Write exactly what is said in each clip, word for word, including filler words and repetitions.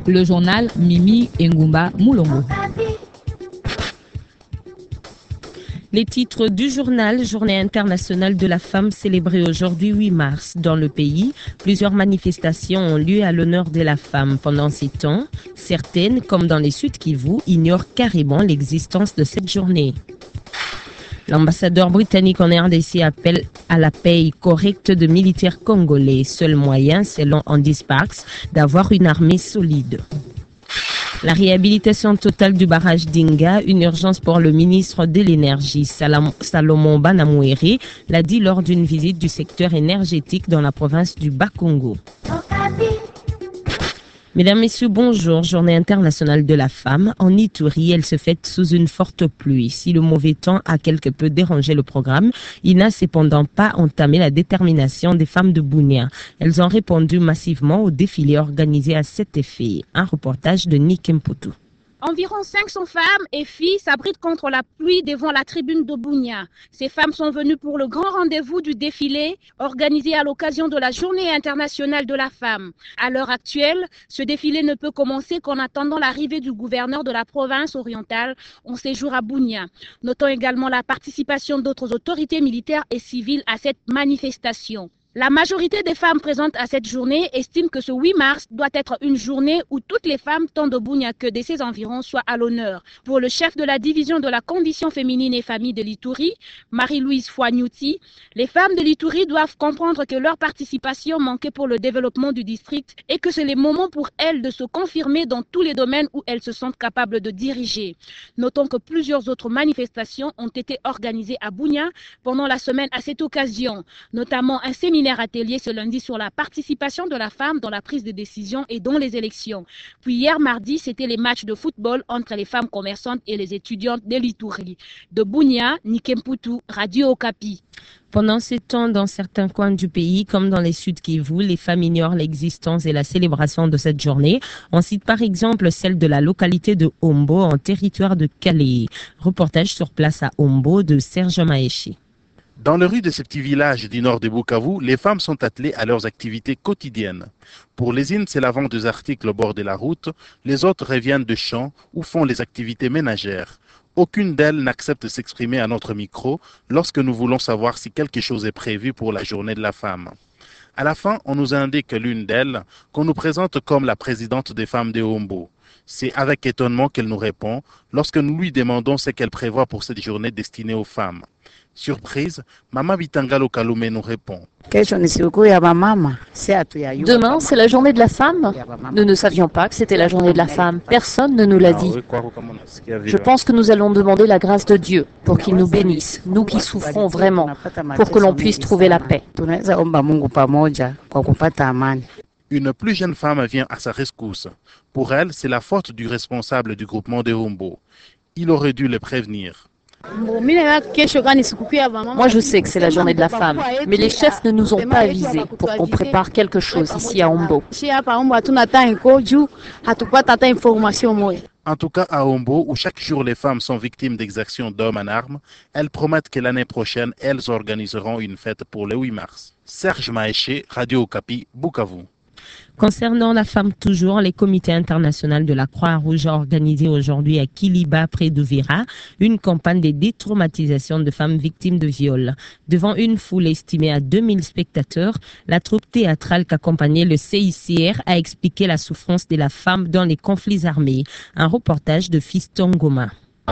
Le journal Mimi Ngumba Moulongo. Les titres du journal, Journée internationale de la femme célébrée aujourd'hui huit mars. Dans le pays, plusieurs manifestations ont lieu à l'honneur de la femme pendant ces temps. Certaines, comme dans les Sud Kivu, ignorent carrément l'existence de cette journée. L'ambassadeur britannique en R D C appelle à la paye correcte de militaires congolais. Seul moyen, selon Andy Sparks, d'avoir une armée solide. La réhabilitation totale du barrage d'Inga, une urgence pour le ministre de l'Énergie, Salomon Banamouéré, l'a dit lors d'une visite du secteur énergétique dans la province du Bas-Congo. Mesdames, Messieurs, bonjour. Journée internationale de la femme. En Ituri, elle se fête sous une forte pluie. Si le mauvais temps a quelque peu dérangé le programme, il n'a cependant pas entamé la détermination des femmes de Bunia. Elles ont répondu massivement au défilé organisé à cet effet. Un reportage de Nick Mputu. Environ cinq cents femmes et filles s'abritent contre la pluie devant la tribune de Bunia. Ces femmes sont venues pour le grand rendez-vous du défilé organisé à l'occasion de la Journée internationale de la femme. À l'heure actuelle, ce défilé ne peut commencer qu'en attendant l'arrivée du gouverneur de la province orientale en séjour à Bunia. Notons également la participation d'autres autorités militaires et civiles à cette manifestation. La majorité des femmes présentes à cette journée estiment que ce huit mars doit être une journée où toutes les femmes, tant de Bunia que de ses environs, soient à l'honneur. Pour le chef de la division de la condition féminine et famille de l'Ituri, Marie-Louise Foignouti, les femmes de l'Ituri doivent comprendre que leur participation manquait pour le développement du district et que c'est le moment pour elles de se confirmer dans tous les domaines où elles se sentent capables de diriger. Notons que plusieurs autres manifestations ont été organisées à Bunia pendant la semaine à cette occasion, notamment un séminaire atelier ce lundi sur la participation de la femme dans la prise de décision et dans les élections. Puis hier mardi, c'était les matchs de football entre les femmes commerçantes et les étudiantes de l'Ituri. De Bunia, Nikemputu, Radio Okapi. Pendant ces temps, dans certains coins du pays, comme dans les Sud Kivu, les femmes ignorent l'existence et la célébration de cette journée. On cite par exemple celle de la localité de Ombo, en territoire de Calais. Reportage sur place à Ombo de Serge Maéchi. Dans les rues de ces petits villages du nord de Bukavu, les femmes sont attelées à leurs activités quotidiennes. Pour les unes, c'est la vente des articles au bord de la route, les autres reviennent de champs ou font les activités ménagères. Aucune d'elles n'accepte de s'exprimer à notre micro lorsque nous voulons savoir si quelque chose est prévu pour la journée de la femme. À la fin, on nous indique l'une d'elles qu'on nous présente comme la présidente des femmes de Ombo. C'est avec étonnement qu'elle nous répond lorsque nous lui demandons ce qu'elle prévoit pour cette journée destinée aux femmes. Surprise, Mama Bitangalo Kalume nous répond. Demain, c'est la journée de la femme. Nous ne savions pas que c'était la journée de la femme. Personne ne nous l'a dit. Je pense que nous allons demander la grâce de Dieu pour qu'il nous bénisse, nous qui souffrons vraiment, pour que l'on puisse trouver la paix. Une plus jeune femme vient à sa rescousse. Pour elle, c'est la faute du responsable du groupement de Ombo. Il aurait dû le prévenir. Moi, je sais que c'est la journée de la femme, mais les chefs ne nous ont pas avisés pour qu'on prépare quelque chose ici à Ombo. En tout cas, à Ombo, où chaque jour les femmes sont victimes d'exactions d'hommes en armes, elles promettent que l'année prochaine, elles organiseront une fête pour le huit mars. Serge Maéché, Radio Okapi, Bukavu. Concernant la femme toujours, les comités internationaux de la Croix-Rouge ont organisé aujourd'hui à Kiliba, près d'Uvira, une campagne de détraumatisation de femmes victimes de viol. Devant une foule estimée à deux mille spectateurs, la troupe théâtrale qu'accompagnait le C I C R a expliqué la souffrance de la femme dans les conflits armés. Un reportage de Fiston Goma.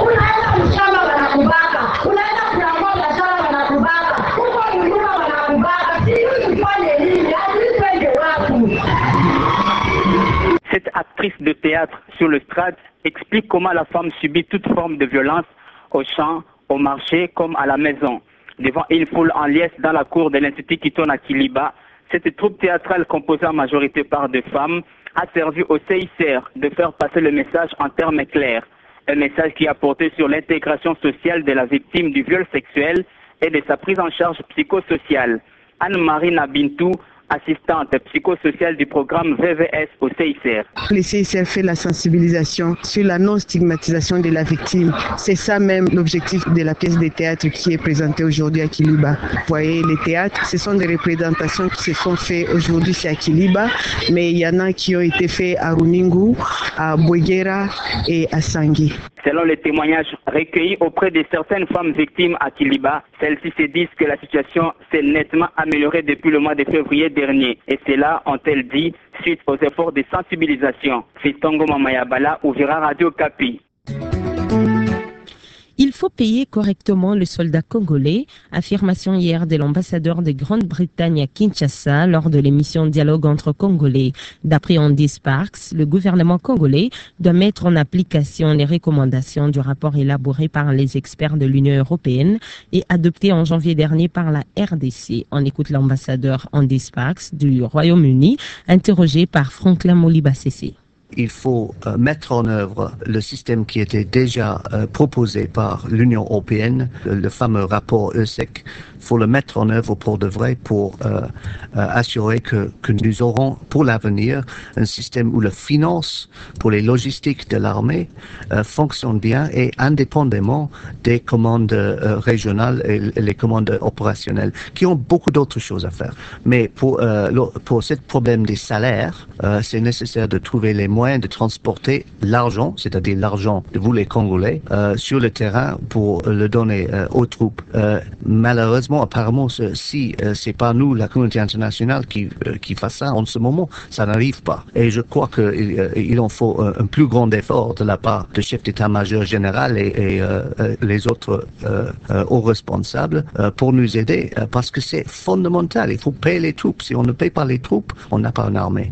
Cette actrice de théâtre sur le stade explique comment la femme subit toute forme de violence au champ, au marché comme à la maison. Devant une foule en liesse dans la cour de l'Institut Kiton à Kiliba, cette troupe théâtrale composée en majorité par des femmes a servi au C I C R de faire passer le message en termes clairs. Un message qui a porté sur l'intégration sociale de la victime du viol sexuel et de sa prise en charge psychosociale. Anne-Marie Nabintou, assistante psychosociale du programme V V S au C I C R. Le C I C R fait la sensibilisation sur la non-stigmatisation de la victime. C'est ça même l'objectif de la pièce de théâtre qui est présentée aujourd'hui à Kiliba. Vous voyez, les théâtres, ce sont des représentations qui se sont faites aujourd'hui c'est à Kiliba, mais il y en a qui ont été faits à Runingu, à Bouguera et à Sangui. Selon les témoignages recueillis auprès de certaines femmes victimes à Kiliba, celles-ci se disent que la situation s'est nettement améliorée depuis le mois de février dernier. Et cela, ont-elles dit, suite aux efforts de sensibilisation. Fistongo Mamayabala, Ouvira Radio Kapi. Il faut payer correctement le soldat congolais, affirmation hier de l'ambassadeur de Grande-Bretagne à Kinshasa lors de l'émission Dialogue entre Congolais. D'après Andy Sparks, le gouvernement congolais doit mettre en application les recommandations du rapport élaboré par les experts de l'Union européenne et adopté en janvier dernier par la R D C. On écoute l'ambassadeur Andy Sparks du Royaume-Uni, interrogé par Franklin Moliba-Cessé. Il faut euh, mettre en œuvre le système qui était déjà euh, proposé par l'Union européenne, le, le fameux rapport E S E C. Il faut le mettre en œuvre pour de vrai, pour euh, euh, assurer que, que nous aurons pour l'avenir un système où la finance pour les logistiques de l'armée euh, fonctionne bien et indépendamment des commandes euh, régionales et, et les commandes opérationnelles qui ont beaucoup d'autres choses à faire. Mais pour, euh, pour ce problème des salaires, euh, c'est nécessaire de trouver les moyens de transporter l'argent, c'est-à-dire l'argent de vous les Congolais, euh, sur le terrain pour le donner euh, aux troupes. Euh, malheureusement, apparemment, si euh, c'est pas nous, la communauté internationale, qui euh, qui fasse ça en ce moment, ça n'arrive pas. Et je crois que euh, il en faut un, un plus grand effort de la part du chef d'état-major général et, et euh, les autres euh, euh, hauts responsables euh, pour nous aider, euh, parce que c'est fondamental. Il faut payer les troupes. Si on ne paye pas les troupes, on n'a pas une armée.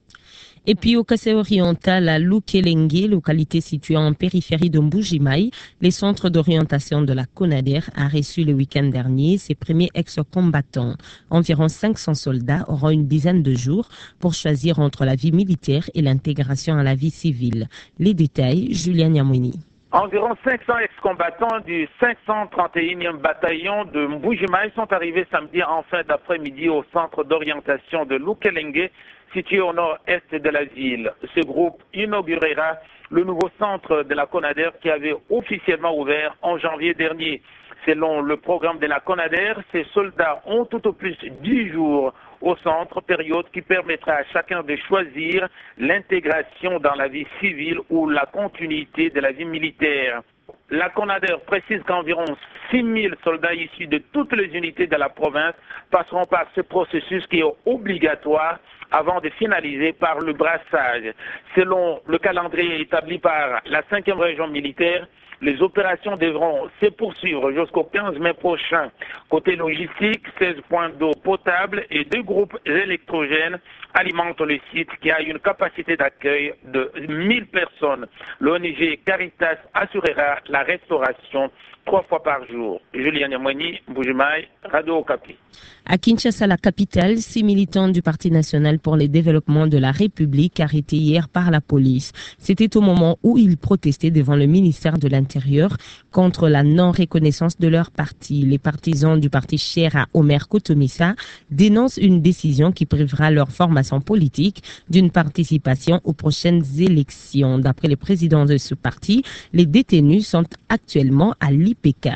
Et puis au Kassai oriental, à Lukelenge, localité située en périphérie de Mbujimaï, les centres d'orientation de la CONADER a reçu le week-end dernier ses premiers ex-combattants. Environ cinq cents soldats auront une dizaine de jours pour choisir entre la vie militaire et l'intégration à la vie civile. Les détails, Julien Nyamwini. Environ cinq cents ex-combattants du cinq cent trente et unième bataillon de Mbujimaï sont arrivés samedi en fin d'après-midi au centre d'orientation de Lukelenge, situé au nord-est de la ville. Ce groupe inaugurera le nouveau centre de la CONADER qui avait officiellement ouvert en janvier dernier. Selon le programme de la CONADER, ces soldats ont tout au plus dix jours au centre, période qui permettra à chacun de choisir l'intégration dans la vie civile ou la continuité de la vie militaire. La CONADER précise qu'environ six mille soldats issus de toutes les unités de la province passeront par ce processus qui est obligatoire avant de finaliser par le brassage. Selon le calendrier établi par la cinquième région militaire, les opérations devront se poursuivre jusqu'au quinze mai prochain. Côté logistique, seize points d'eau potable et deux groupes électrogènes alimentent le site qui a une capacité d'accueil de mille personnes. L'O N G Caritas assurera la restauration trois fois par jour. Julien Nyamwini, Mbujimaï, Radio Okapi. À Kinshasa, la capitale, six militants du Parti national pour le développement de la République arrêtés hier par la police. C'était au moment où ils protestaient devant le ministère de l'Intérieur contre la non-reconnaissance de leur parti. Les partisans du parti cher à Omer Kotomissa dénoncent une décision qui privera leur formation politique d'une participation aux prochaines élections. D'après le président de ce parti, les détenus sont actuellement à l'I P K.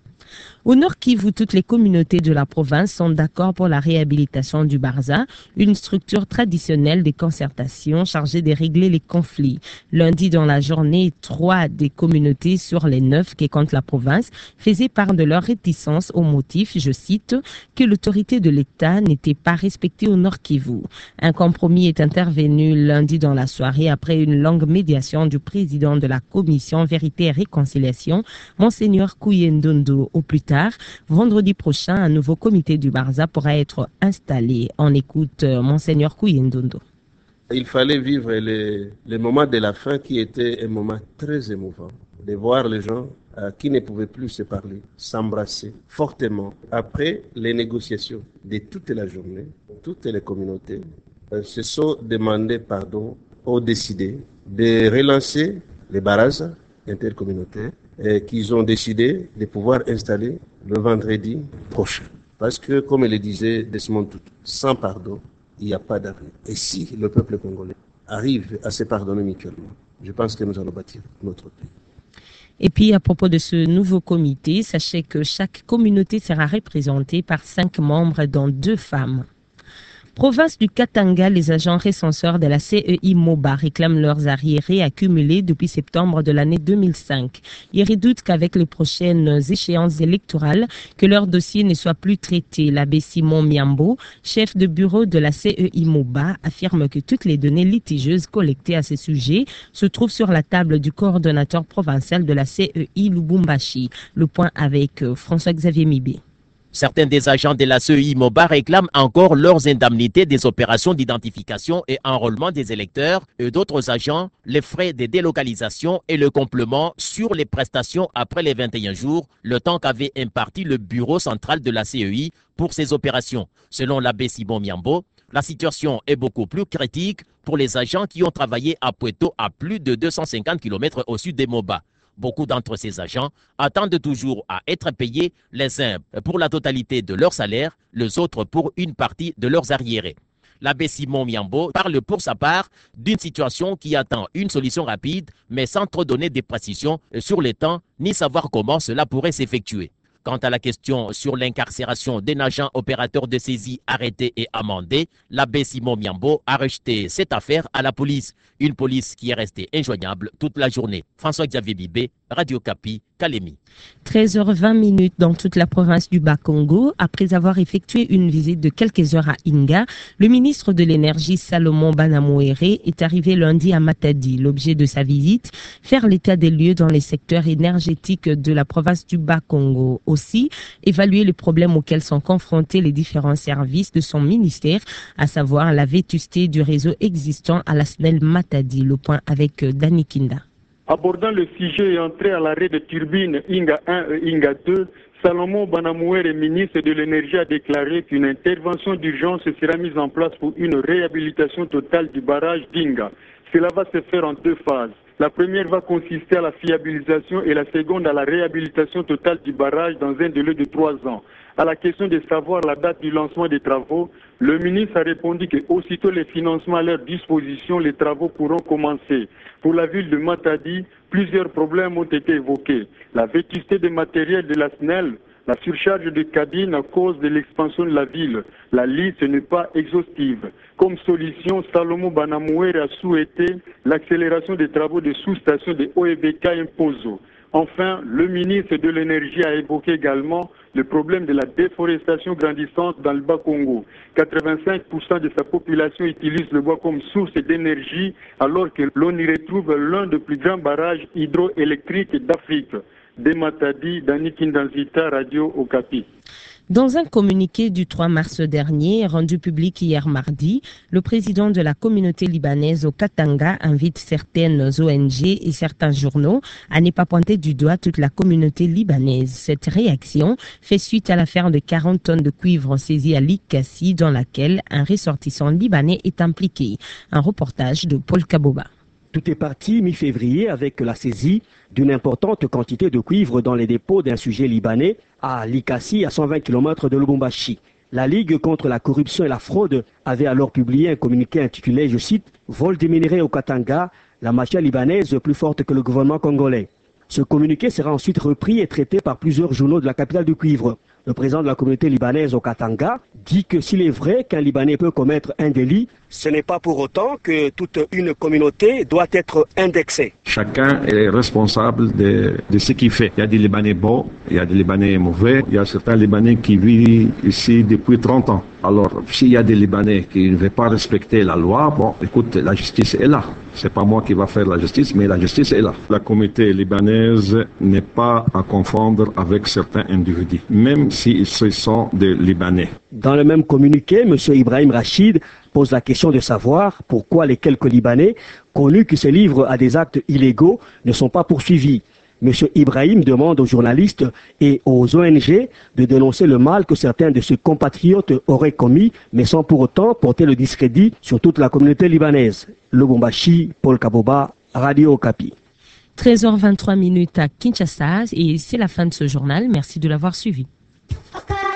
Au Nord Kivu, toutes les communautés de la province sont d'accord pour la réhabilitation du Barza, une structure traditionnelle de concertation chargée de régler les conflits. Lundi dans la journée, trois des communautés sur les neuf qui comptent la province faisaient part de leur réticence au motif, je cite, que l'autorité de l'État n'était pas respectée au Nord Kivu. Un compromis est intervenu lundi dans la soirée après une longue médiation du président de la commission Vérité et Réconciliation, Monseigneur Kouyendondo. Au plus tard, vendredi prochain, un nouveau comité du Barza pourra être installé. On écoute euh, Monseigneur Kouyendondo. Il fallait vivre les, les moments de la fin qui étaient un moment très émouvant. De voir les gens euh, qui ne pouvaient plus se parler, s'embrasser fortement. Après les négociations de toute la journée, toutes les communautés euh, se sont demandé pardon, ont décidé de relancer les barrages intercommunautaires et qu'ils ont décidé de pouvoir installer le vendredi prochain. Parce que, comme le disait Desmond Tutu, sans pardon, il n'y a pas d'avenir. Et si le peuple congolais arrive à se pardonner mutuellement, je pense que nous allons bâtir notre pays. Et puis, à propos de ce nouveau comité, sachez que chaque communauté sera représentée par cinq membres, dont deux femmes. Province du Katanga, les agents recenseurs de la C E I MOBA réclament leurs arriérés accumulés depuis septembre de l'année deux mille cinq. Ils redoutent qu'avec les prochaines échéances électorales, que leur dossier ne soit plus traité. L'abbé Simon Miambo, chef de bureau de la C E I MOBA, affirme que toutes les données litigieuses collectées à ce sujet se trouvent sur la table du coordonnateur provincial de la C E I Lubumbashi. Le point avec François-Xavier Mibé. Certains des agents de la C E I MOBA réclament encore leurs indemnités des opérations d'identification et enrôlement des électeurs et d'autres agents, les frais de délocalisation et le complément sur les prestations après les vingt et un jours, le temps qu'avait imparti le bureau central de la C E I pour ces opérations. Selon l'abbé Simon Miambo, la situation est beaucoup plus critique pour les agents qui ont travaillé à Puerto à plus de deux cent cinquante kilomètres au sud des MOBA. Beaucoup d'entre ces agents attendent toujours à être payés, les uns pour la totalité de leur salaire, les autres pour une partie de leurs arriérés. L'abbé Simon Miambo parle pour sa part d'une situation qui attend une solution rapide, mais sans trop donner des précisions sur les temps ni savoir comment cela pourrait s'effectuer. Quant à la question sur l'incarcération d'un agent opérateur de saisie arrêté et amendé, l'abbé Simon Miambo a rejeté cette affaire à la police. Une police qui est restée injoignable toute la journée. François-Xavier Bibé, Radio Kapi, Kalemi. treize heures vingt minutes dans toute la province du Bas-Congo. Après avoir effectué une visite de quelques heures à Inga, le ministre de l'Énergie Salomon Banamouéré est arrivé lundi à Matadi. L'objet de sa visite, faire l'état des lieux dans les secteurs énergétiques de la province du Bas-Congo. Aussi, évaluer les problèmes auxquels sont confrontés les différents services de son ministère, à savoir la vétusté du réseau existant à la S N E L Matadi. Le point avec Dani Kinda. Abordant le sujet et entré à l'arrêt de turbines Inga un et Inga deux, Salomon Banamouéré, ministre de l'Énergie, a déclaré qu'une intervention d'urgence sera mise en place pour une réhabilitation totale du barrage d'Inga. Cela va se faire en deux phases. La première va consister à la fiabilisation et la seconde à la réhabilitation totale du barrage dans un délai de trois ans. À la question de savoir la date du lancement des travaux, le ministre a répondu que aussitôt les financements à leur disposition, les travaux pourront commencer. Pour la ville de Matadi, plusieurs problèmes ont été évoqués. La vétusté des matériels de la S N E L, la surcharge de cabines à cause de l'expansion de la ville. La liste n'est pas exhaustive. Comme solution, Salomon Banamouéré a souhaité l'accélération des travaux de sous-station de O E B K Imposo. Enfin, le ministre de l'Énergie a évoqué également le problème de la déforestation grandissante dans le Bas-Congo. quatre-vingt-cinq pour cent de sa population utilise le bois comme source d'énergie, alors que l'on y retrouve l'un des plus grands barrages hydroélectriques d'Afrique. De Matadi, Dani Kindanzita, Radio Okapi. Dans un communiqué du trois mars dernier, rendu public hier mardi, le président de la communauté libanaise au Katanga invite certaines O N G et certains journaux à ne pas pointer du doigt toute la communauté libanaise. Cette réaction fait suite à l'affaire de quarante tonnes de cuivre saisie à Likassi, dans laquelle un ressortissant libanais est impliqué. Un reportage de Paul Kaboba. Tout est parti mi-février avec la saisie d'une importante quantité de cuivre dans les dépôts d'un sujet libanais à Likassi, à cent vingt kilomètres de Lubumbashi. La Ligue contre la corruption et la fraude avait alors publié un communiqué intitulé, je cite, « Vol des minerais au Katanga, la mafia libanaise plus forte que le gouvernement congolais ». Ce communiqué sera ensuite repris et traité par plusieurs journaux de la capitale du cuivre. Le président de la communauté libanaise au Katanga dit que s'il est vrai qu'un Libanais peut commettre un délit, ce n'est pas pour autant que toute une communauté doit être indexée. Chacun est responsable de, de ce qu'il fait. Il y a des Libanais bons, il y a des Libanais mauvais, il y a certains Libanais qui vivent ici depuis trente ans. Alors, s'il y a des Libanais qui ne veulent pas respecter la loi, bon, écoute, la justice est là. C'est pas moi qui va faire la justice, mais la justice est là. La communauté libanaise n'est pas à confondre avec certains individus, même s'ils sont des Libanais. Dans le même communiqué, M. Ibrahim Rachid pose la question de savoir pourquoi les quelques Libanais connus qui se livrent à des actes illégaux ne sont pas poursuivis. M. Ibrahim demande aux journalistes et aux O N G de dénoncer le mal que certains de ses compatriotes auraient commis, mais sans pour autant porter le discrédit sur toute la communauté libanaise. Lubumbashi, Paul Kaboba, Radio Okapi. treize heures vingt-trois minutes à Kinshasa et c'est la fin de ce journal. Merci de l'avoir suivi. Okay.